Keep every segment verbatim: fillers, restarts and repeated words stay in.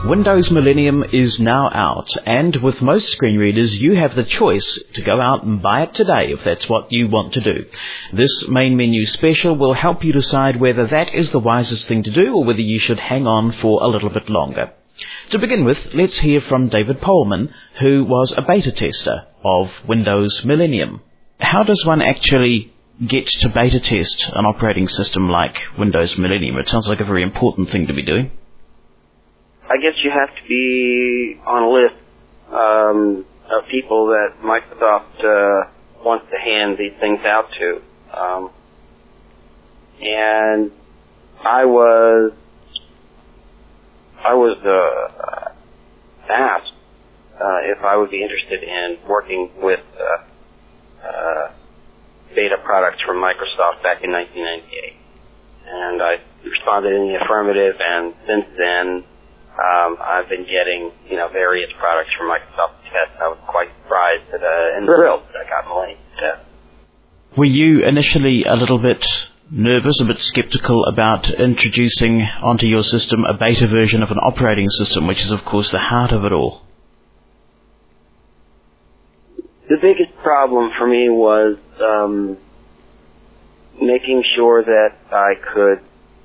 Windows Millennium is now out, and with most screen readers you have the choice to go out and buy it today if that's what you want to do. This main menu special will help you decide whether that is the wisest thing to do or whether you should hang on for a little bit longer. To begin with, let's hear from David Pohlman, who was a beta tester of Windows Millennium. How does one actually get to beta test an operating system like Windows Millennium? It sounds like a very important thing to be doing. I guess you have to be on a list um, of people that Microsoft uh, wants to hand these things out to. Um, and I was I was uh, asked uh, if I would be interested in working with uh, uh, beta products from Microsoft back in nineteen ninety-eight. And I responded in the affirmative, and since then, Um, I've been getting, you know, various products from Microsoft to test. I was quite surprised that, uh, and thrilled that I got Millennium to test. Were you initially a little bit nervous, a bit skeptical about introducing onto your system a beta version of an operating system, which is, of course, the heart of it all? The biggest problem for me was um, making sure that I could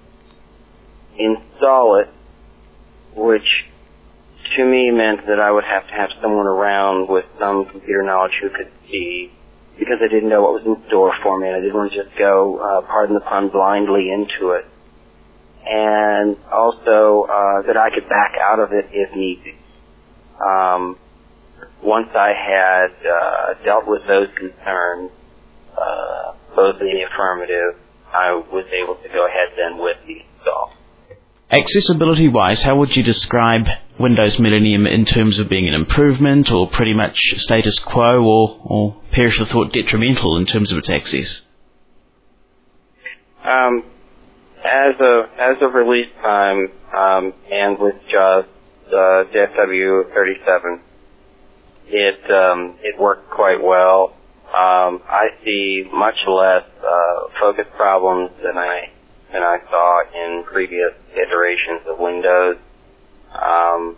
install it, which to me meant that I would have to have someone around with some computer knowledge who could see, because I didn't know what was in store for me, and I didn't want to just go, uh, pardon the pun, blindly into it. And also uh, that I could back out of it if need be. Um, once I had uh, dealt with those concerns, uh, both in the affirmative, I was able to go ahead then with the install. Accessibility-wise, how would you describe Windows Millennium in terms of being an improvement or pretty much status quo or, or perish the thought detrimental in terms of its access? Um, as of, as of release time, um, and with just uh, J F W thirty-seven, it, um, it worked quite well. Um, I see much less uh, focus problems than I than I saw in previous iterations of Windows. Um,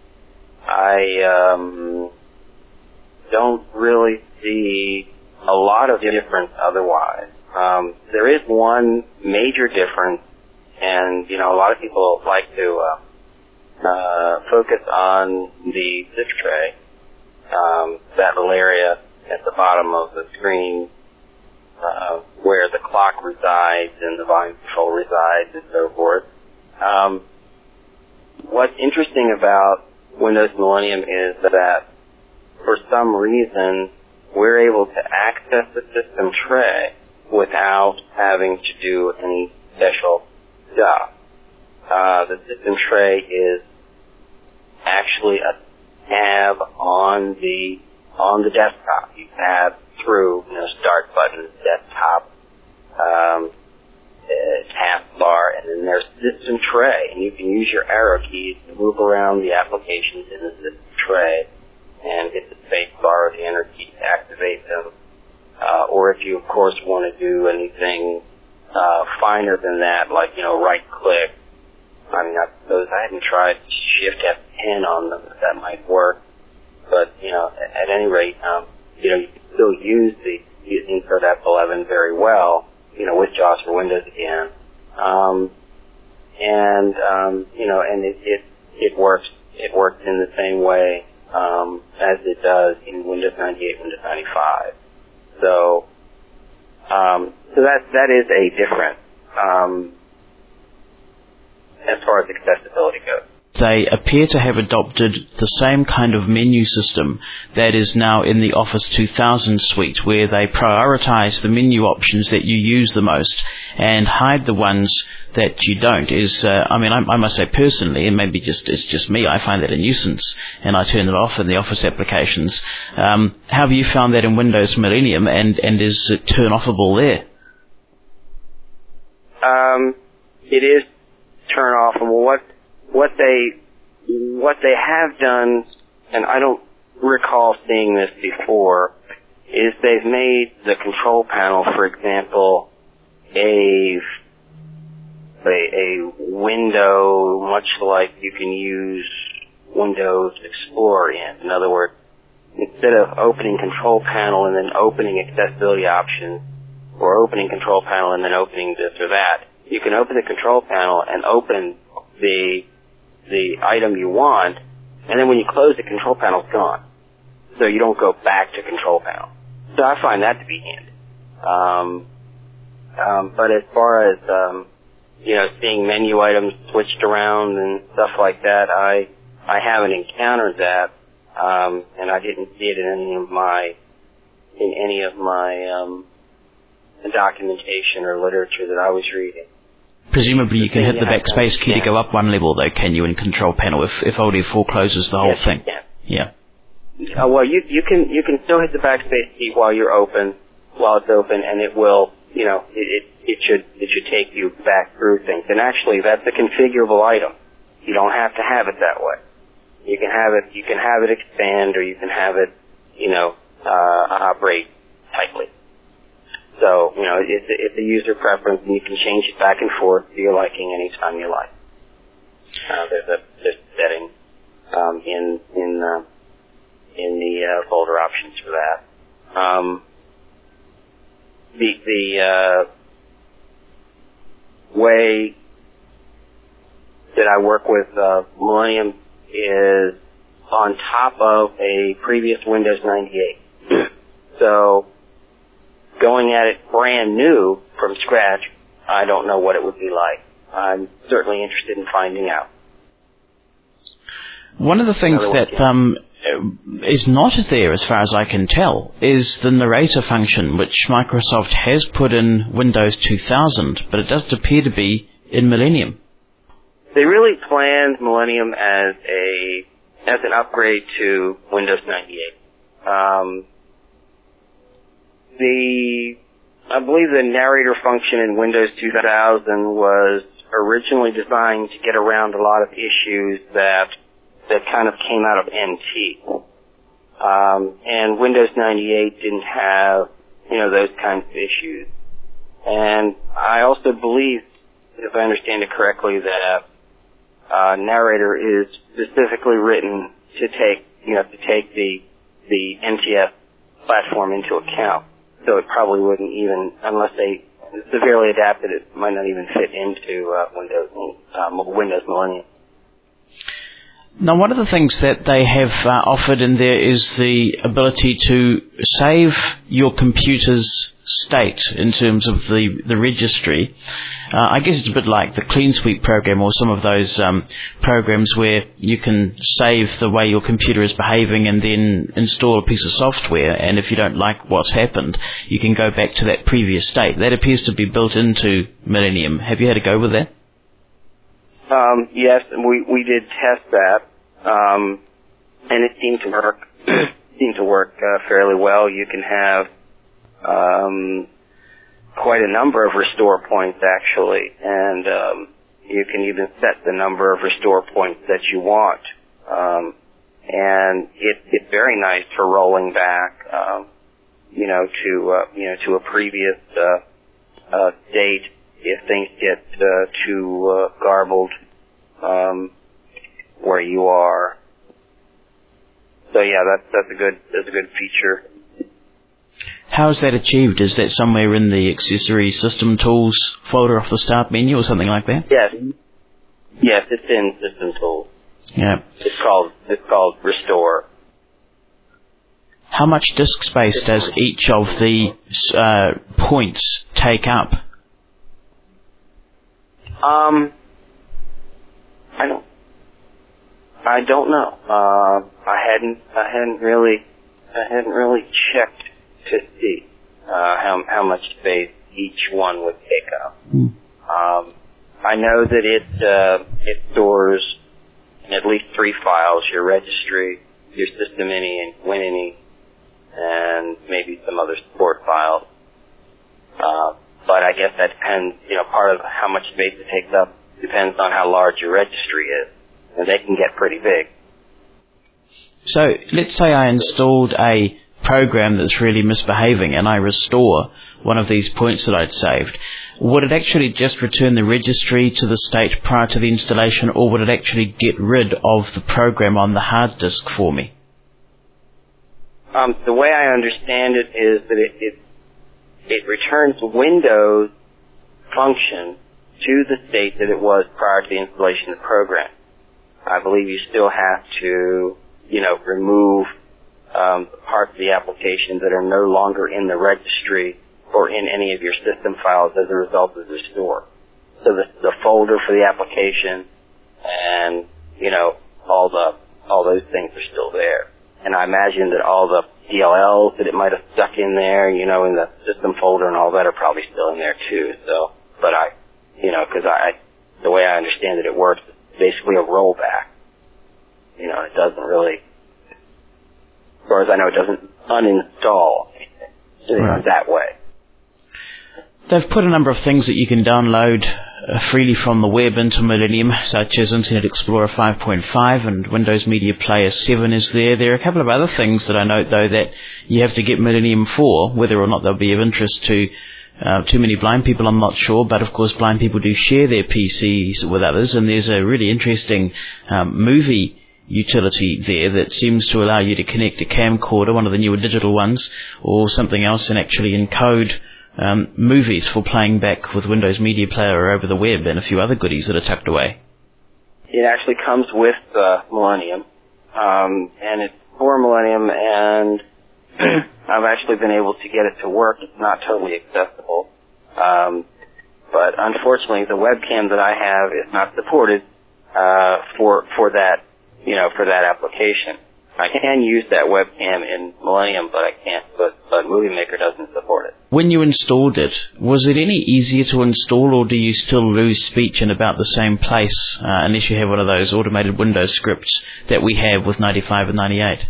I um, don't really see a lot of difference otherwise. Um, there is one major difference, and you know a lot of people like to uh, uh, focus on the zip tray, um, that little area at the bottom of the screen, Uh, where the clock resides and the volume control resides and so forth. Um, what's interesting about Windows Millennium is that for some reason we're able to access the system tray without having to do any special stuff. Uh, the system tray is actually a tab on the on the desktop. You tab through, you know, start button, desktop, um, uh, taskbar, and then there's system tray, and you can use your arrow keys to move around the applications in the system tray and hit the space bar or the enter key to activate them. Uh, or if you, of course, want to do anything uh, finer than that, like, you know, right click. I mean, I suppose I haven't tried Shift F ten on them, but that might work. But, you know, at, at any rate, um, you know, you can still use the Insert F eleven very well, you know, with JAWS for Windows again. Um, and, um, you know, and it, it, it works, it works in the same way, um, as it does in Windows ninety-eight, Windows ninety-five. So, um, so that, that is a difference, um, as far as accessibility goes. They appear to have adopted the same kind of menu system that is now in the Office two thousand suite, where they prioritize the menu options that you use the most and hide the ones that you don't. Is uh, I mean, I, I must say personally, and maybe just it's just me, I find that a nuisance, and I turn it off in the Office applications. Um, how have you found that in Windows Millennium, and, and is it turn-offable there? Um, it is turn-offable. What What they what they have done, and I don't recall seeing this before, is they've made the control panel, for example, a a, a window much like you can use Windows Explorer in. In other words, instead of opening Control Panel and then opening accessibility options, or opening Control Panel and then opening this or that, you can open the Control Panel and open the the item you want, and then when you close the Control Panel, it's gone. So you don't go back to Control Panel. So I find that to be handy. Um, um, but as far as um, you know, seeing menu items switched around and stuff like that, I I haven't encountered that, um, and I didn't see it in any of my in any of my um, documentation or literature that I was reading. Presumably you can hit the backspace key to go up one level, though, can you, in Control Panel, if, if Alt F four closes the whole yes, thing? Yeah. Yeah. Uh, well, you you can you can still hit the backspace key while you're open, while it's open, and it will, you know, it, it it should it should take you back through things. And actually, that's a configurable item. You don't have to have it that way. You can have it you can have it expand, or you can have it, you know, uh, operate tightly. So, you know, it's, it's a user preference, and you can change it back and forth to your liking anytime you like. Uh, there's a there's a setting um, in in uh, in the uh, folder options for that. Um, the the uh, way that I work with uh, Millennium is on top of a previous Windows ninety-eight. So, going at it brand new from scratch, I don't know what it would be like. I'm certainly interested in finding out. One of the things that um, is not there, as far as I can tell, is the narrator function, which Microsoft has put in Windows two thousand, but it doesn't appear to be in Millennium. They really planned Millennium as a as an upgrade to Windows ninety-eight. Um, The, I believe the narrator function in Windows two thousand was originally designed to get around a lot of issues that that kind of came out of N T. Um, and Windows ninety-eight didn't have, you know, those kinds of issues. And I also believe, if I understand it correctly, that uh, narrator is specifically written to take, you know, to take the the N T F platform into account. So it probably wouldn't even, unless they severely adapted it, might not even fit into uh, Windows uh, Windows Millennium. Now, one of the things that they have uh, offered in there is the ability to save your computer's state in terms of the, the registry. Uh, I guess it's a bit like the Clean Sweep program or some of those um, programs where you can save the way your computer is behaving and then install a piece of software, and if you don't like what's happened, you can go back to that previous state. That appears to be built into Millennium. Have you had a go with that? Um, yes, we we did test that, um, and it seemed to work. seemed to work uh, fairly well. You can have um, quite a number of restore points, actually, and um, you can even set the number of restore points that you want. Um, and it, it's very nice for rolling back, um, you know, to uh, you know to a previous uh, uh, date if things get uh, too uh, garbled um, where you are. So yeah, that's that's a good that's a good feature. How is that achieved? Is that somewhere in the accessory system tools folder off the start menu or something like that? Yes, yes, it's in system tools. Yeah, it's called it's called Restore. How much disk space does each of the uh, points take up? Um, I don't. I don't know. Uh, I hadn't. I hadn't really. I hadn't really checked to see uh, how how much space each one would take up. Hmm. Um, I know that it uh, it stores at least three files: your registry, your system.ini, and WinIni, and maybe some other support files. Uh, but I guess that depends. You know, part of how much space it takes up depends on how large your registry is, and they can get pretty big. So let's say I installed a program that's really misbehaving and I restore one of these points that I'd saved, would it actually just return the registry to the state prior to the installation, or would it actually get rid of the program on the hard disk for me? Um, the way I understand it is that it, it, it returns Windows function to the state that it was prior to the installation of the program. I believe you still have to, you know, remove um, parts of the application that are no longer in the registry or in any of your system files as a result of the restore. So the, the folder for the application and, you know, all the all those things are still there. And I imagine that all the D L Ls that it might have stuck in there, you know, in the system folder and all that are probably still in there too. So, but I, you know, because I, the way I understand it, it works basically a rollback. You know, it doesn't really, as far as I know, it doesn't uninstall anything, you know, right. that way. They've put a number of things that you can download uh, freely from the web into Millennium, such as Internet Explorer five point five and Windows Media Player seven is there. There are a couple of other things that I note, though, that you have to get Millennium for, whether or not they'll be of interest to Uh, too many blind people, I'm not sure, but of course blind people do share their P Cs with others, and there's a really interesting um, movie utility there that seems to allow you to connect a camcorder, one of the newer digital ones, or something else, and actually encode um, movies for playing back with Windows Media Player or over the web, and a few other goodies that are tucked away. It actually comes with uh, Millennium, um, and it's for Millennium, and I've actually been able to get it to work. It's not totally accessible. Um, but unfortunately, the webcam that I have is not supported uh, for for that, you know, for that application. I can use that webcam in Millennium, but I can't, but, but Movie Maker doesn't support it. When you installed it, was it any easier to install, or do you still lose speech in about the same place uh, unless you have one of those automated Windows scripts that we have with ninety-five and ninety-eight?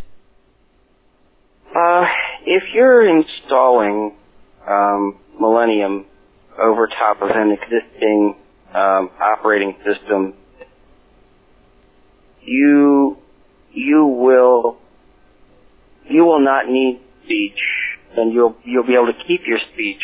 Uh, if you're installing um, Millennium over top of an existing um, operating system, you you will you will not need speech, and you'll you'll be able to keep your speech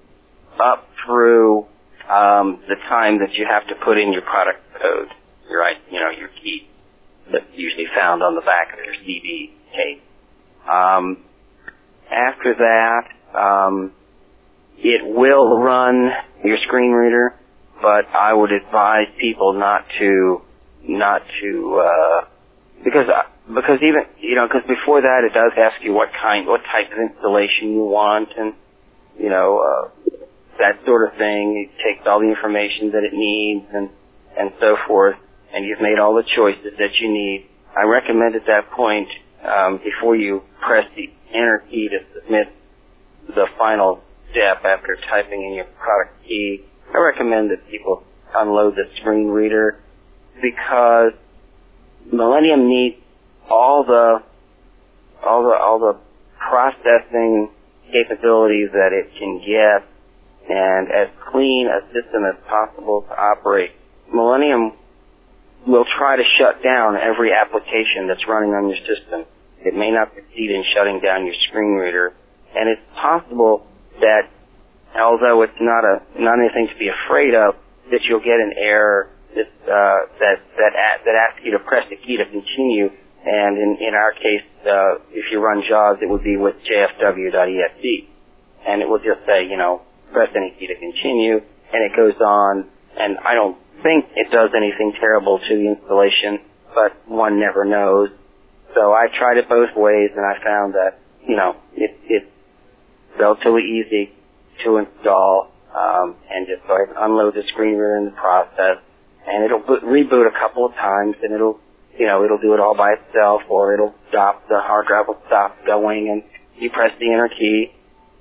up through um, the time that you have to put in your product code. Right, you know, your key that's usually found on the back of your C D tape. Um, after that, um, it will run your screen reader, but I would advise people not to, not to, uh, because, because even, you know, because before that it does ask you what kind, what type of installation you want, and, you know, uh, that sort of thing. It takes all the information that it needs, and, and so forth, and you've made all the choices that you need. I recommend at that point, um, before you press the enter key to submit the final step after typing in your product key, I recommend that people unload the screen reader, because Millennium needs all the all the all the processing capabilities that it can get, and as clean a system as possible to operate. Millennium will try to shut down every application that's running on your system. It may not succeed in shutting down your screen reader, and it's possible that, although it's not a not anything to be afraid of, that you'll get an error that uh, that that that asks you to press the key to continue. And in in our case, uh, if you run JAWS, it would be with J F W dot E X E, and it will just say, you know, press any key to continue, and it goes on. And I don't think it does anything terrible to the installation, but one never knows. So I tried it both ways, and I found that, you know, it, it's relatively easy to install, um, and just go ahead and unload the screen reader in the process, and it'll boot, reboot a couple of times, and it'll, you know, it'll do it all by itself, or it'll stop, the hard drive will stop going, and you press the enter key,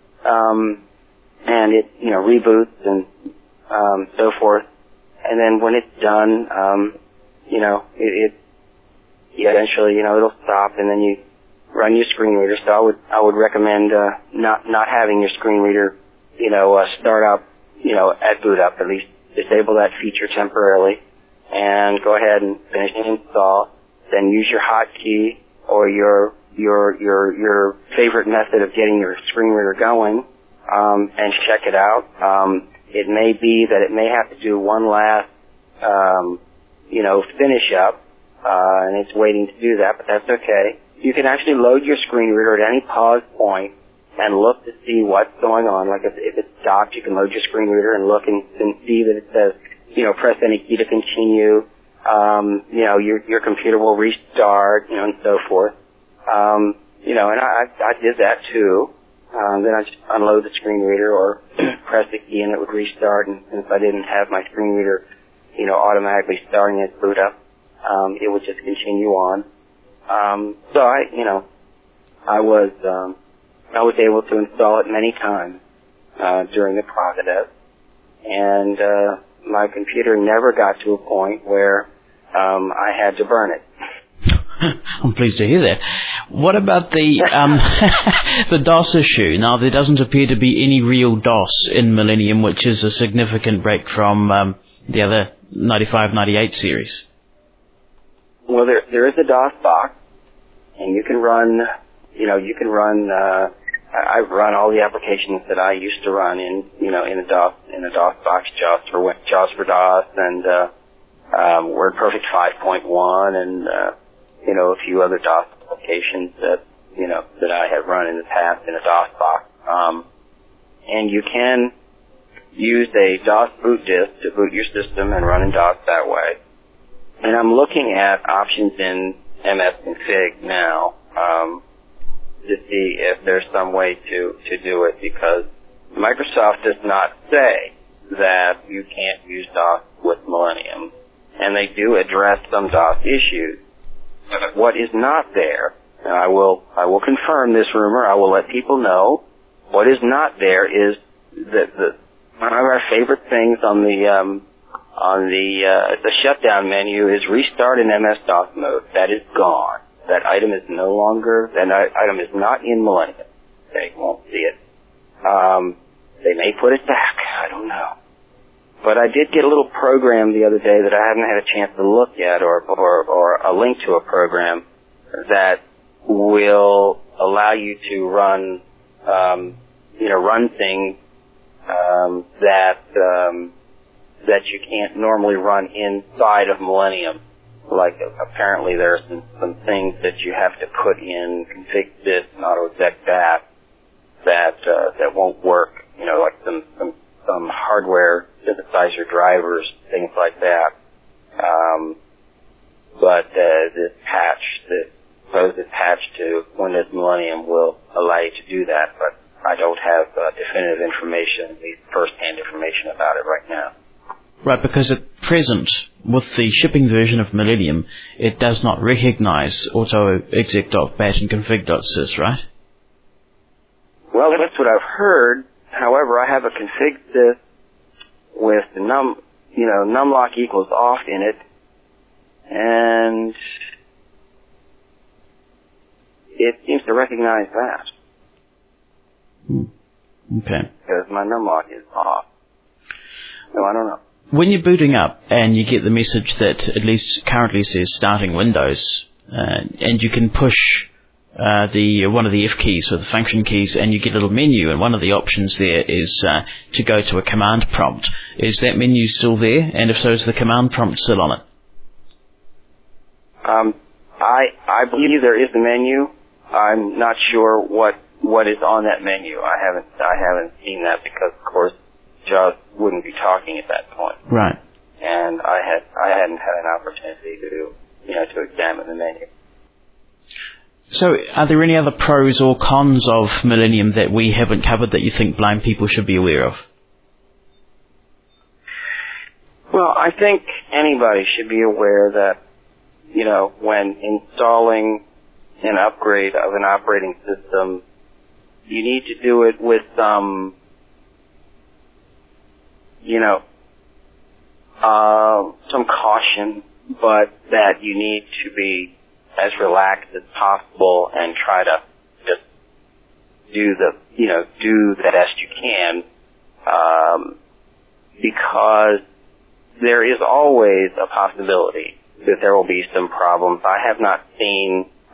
um, and it, you know, reboots and um, so forth. And then when it's done, um, you know, it, it eventually, you know, it'll stop, and then you run your screen reader. So I would I would recommend uh, not not having your screen reader, you know, uh, start up, you know, at boot up. At least disable that feature temporarily, and go ahead and finish the install. Then use your hotkey or your your your your favorite method of getting your screen reader going, um, and check it out. Um, it may be that it may have to do one last, um, you know, finish up, uh, and it's waiting to do that, but that's okay. You can actually load your screen reader at any pause point and look to see what's going on. Like if, if it's docked, you can load your screen reader and look and, and see that it says, you know, press any key to continue. Um, you know, your your computer will restart, you know, and so forth. Um, you know, and I, I did that too. Um, then I just unload the screen reader or press the key and it would restart. And since I didn't have my screen reader, you know, automatically starting its boot up, um, it would just continue on. Um, so I, you know, I was, um, I was able to install it many times, uh, during the process. And, uh, my computer never got to a point where, um, I had to burn it. I'm pleased to hear that. What about the um, the DOS issue? Now, there doesn't appear to be any real DOS in Millennium, which is a significant break from um, the other ninety-five ninety-eight series. Well, there there is a DOS box, and you can run, you know, you can run. Uh, I run all the applications that I used to run in, you know, in a DOS in a DOS box, JAWS for JAWS for DOS, and uh, um, WordPerfect five point one, and uh, you know, a few other DOS applications that, you know, that I have run in the past in a DOS box. Um, and you can use a DOS boot disk to boot your system and run in DOS that way. And I'm looking at options in M S Config now, um, to see if there's some way to, to do it, because Microsoft does not say that you can't use DOS with Millennium. And they do address some DOS issues. What is not there, and I will I will confirm this rumor, I will let people know, what is not there is that the one of our favorite things on the um, on the uh, the shutdown menu is restart in M S DOS mode. That is gone. That item is no longer, that item is not in Millennium. They won't see it. Um, they may put it back, I don't know. But I did get a little program the other day that I haven't had a chance to look at, or, or, or a link to a program that will allow you to run, um, you know, run things um, that um, that you can't normally run inside of Millennium. Like uh, apparently there are some, some things that you have to put in config this and autoexec that that uh, that won't work. You know, like some some some hardware synthesizer drivers, things like that. Um, but uh, this patch, this supposed patch to Windows Millennium will allow you to do that, but I don't have uh, definitive information, at least first-hand information about it right now. Right, because at present, with the shipping version of Millennium, it does not recognize autoexec.bat and config.sys, right? Well, that's what I've heard. However, I have a config.sys with the num, you know, numlock equals off in it, and it seems to recognize that. Hmm. Okay. Because my numlock is off. So I don't know. When you're booting up and you get the message that at least currently says starting Windows, uh, and you can push uh, the one of the F keys or the function keys, and you get a little menu, and one of the options there is uh, to go to a command prompt. Is that menu still there? And if so, is the command prompt still on it? Um, I I believe there is a menu. I'm not sure what what is on that menu. I haven't I haven't seen that because, of course, JAWS wouldn't be talking at that point. Right. And I had I hadn't had an opportunity to you know to examine the menu. So, are there any other pros or cons of Millennium that we haven't covered that you think blind people should be aware of? Well, I think anybody should be aware that, you know, when installing an upgrade of an operating system, you need to do it with some, you know, uh, some caution, but that you need to be as relaxed as possible and try to just do the, you know, do the best you can, um, because there is always a possibility that there will be some problems. I have not seen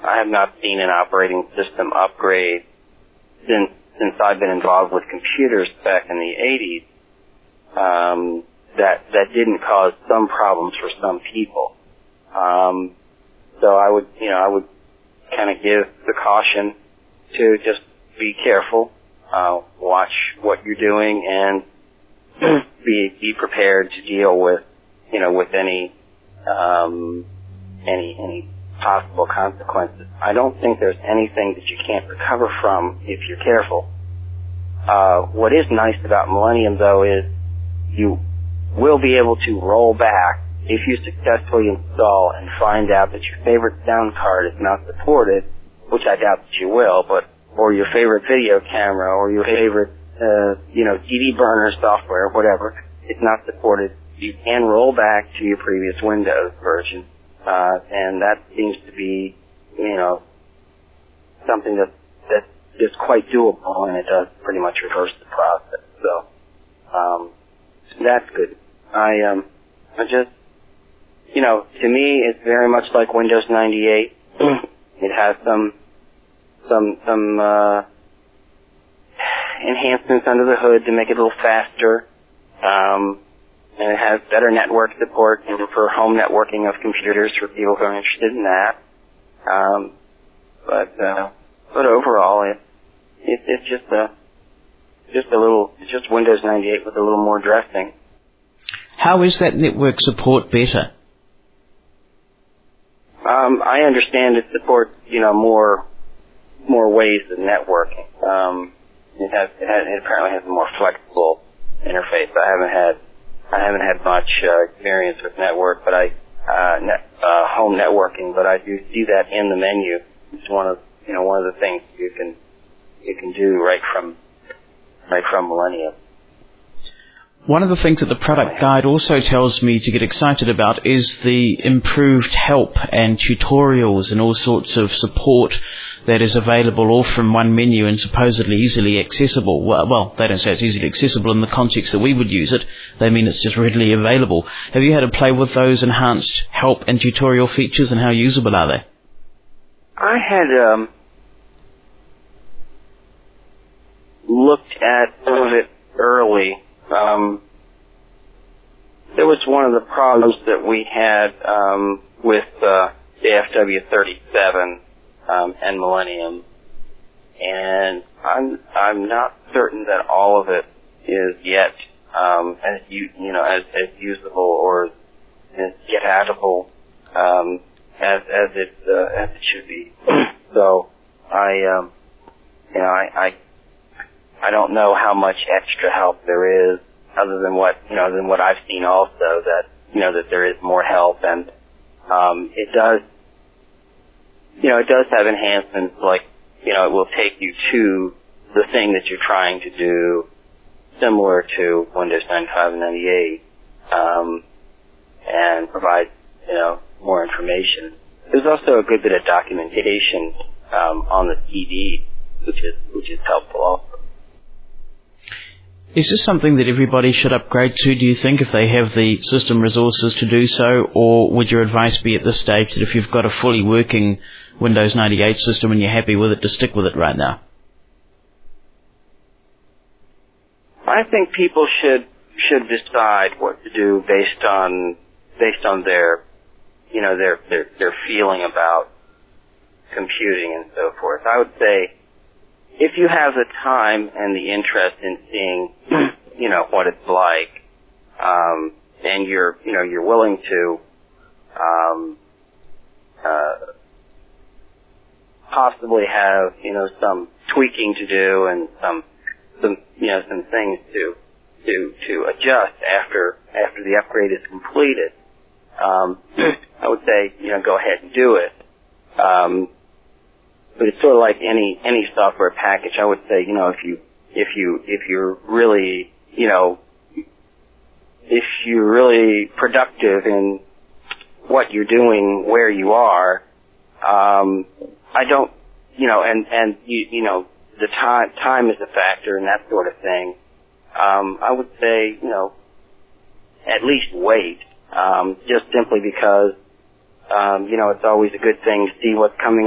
I have not seen an operating system upgrade since since I've been involved with computers back in the eighties. Um, that that didn't cause some problems for some people. Um, so I would, you know, I would kind of give the caution to just be careful, uh, watch what you're doing, and be be prepared to deal with, you know, with any um, any any possible consequences. I don't think there's anything that you can't recover from if you're careful. Uh, what is nice about Millennium, though, is you will be able to roll back if you successfully install and find out that your favorite sound card is not supported, which I doubt that you will, but or your favorite video camera or your favorite, uh, you know, D V burner software, whatever, it's not supported. You can roll back to your previous Windows version, uh, and that seems to be, you know, something that that is quite doable, and it does pretty much reverse the process. So um, that's good. I um, I just, you know, to me, it's very much like Windows ninety-eight. It has some some some uh, enhancements under the hood to make it a little faster, um, and it has better network support for home networking of computers for people who are interested in that. Um, but uh, but overall, it, it it's just a just a little it's just Windows ninety-eight with a little more dressing. How is that network support better? Um, I understand it supports, you know, more more ways of networking. Um, it has, it has it apparently has a more flexible interface. I haven't had I haven't had much uh, experience with network, but I uh, net, uh, home networking. But I do see that in the menu. It's one of you know one of the things you can you can do right from right from Millennium. One of the things that the product guide also tells me to get excited about is the improved help and tutorials and all sorts of support that is available all from one menu and supposedly easily accessible. Well, well, they don't say it's easily accessible in the context that we would use it. They mean it's just readily available. Have you had to play with those enhanced help and tutorial features, and how usable are they? I had um, looked at some of it early. Um, there was one of the problems that we had um, with uh, J F W thirty-seven um, and Millennium, and I'm I'm not certain that all of it is yet um, as you you know as, as usable or as get-outable um, as as it uh, as it should be. So I um, you know I. I I don't know how much extra help there is, other than what you know, than what I've seen. Also, that you know that there is more help, and um, it does, you know, it does have enhancements like you know, it will take you to the thing that you're trying to do, similar to Windows ninety-five and ninety-eight, um, and provide you know more information. There's also a good bit of documentation um, on the C D, which is which is helpful also. Is this something that everybody should upgrade to, do you think, if they have the system resources to do so? Or would your advice be at this stage that if you've got a fully working Windows ninety-eight system and you're happy with it, to stick with it right now? I think people should should decide what to do based on based on their you know their their, their feeling about computing and so forth. I would say, if you have the time and the interest in seeing, you know, what it's like, um, and you're, you know, you're willing to, um, uh, possibly have, you know, some tweaking to do and some, some, you know, some things to, to, to adjust after, after the upgrade is completed, um, I would say, you know, go ahead and do it. Um, But it's sort of like any any software package. I would say, you know, if you if you if you're really, you know, if you're really productive in what you're doing where you are, um, I don't, you know, and and you you know, the time time is a factor and that sort of thing. Um, I would say, you know, at least wait, um, just simply because, um, you know, it's always a good thing to see what's coming up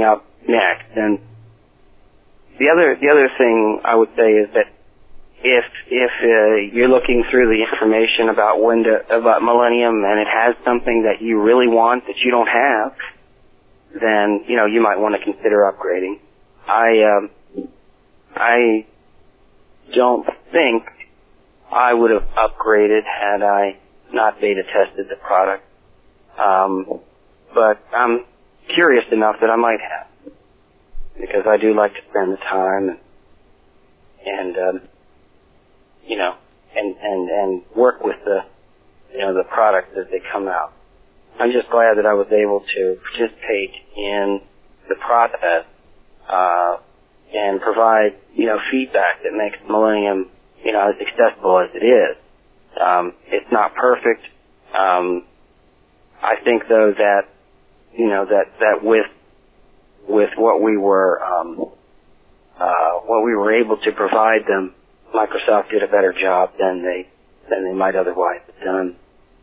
next. And the other the other thing I would say is that if if uh, you're looking through the information about Windows, about Millennium, and it has something that you really want that you don't have, then you know you might want to consider upgrading. I um, I don't think I would have upgraded had I not beta tested the product, um, but I'm curious enough that I might have, because I do like to spend the time and, and um, you know, and, and, and work with the, you know, the products as they come out. I'm just glad that I was able to participate in the process, uh, and provide, you know, feedback that makes Millennium, you know, as accessible as it is. Um, it's not perfect. Um, I think though that, you know, that, that with, with what we were, um, uh, what we were able to provide them, Microsoft did a better job than they, than they might otherwise have done.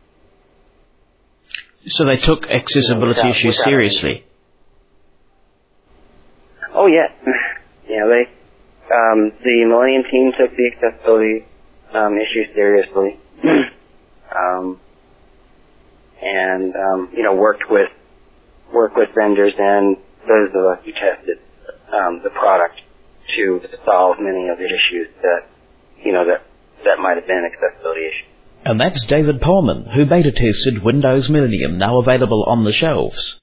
So they took accessibility without, issues without seriously? Any... Oh, yeah. Yeah, they, um, the Millennium team took the accessibility um, issue seriously. um, and, um, you know, worked with, worked with vendors and those of us who tested um, the product to solve many of the issues that, you know, that, that might have been accessibility issues. And that's David Pullman, who beta tested Windows Millennium, now available on the shelves.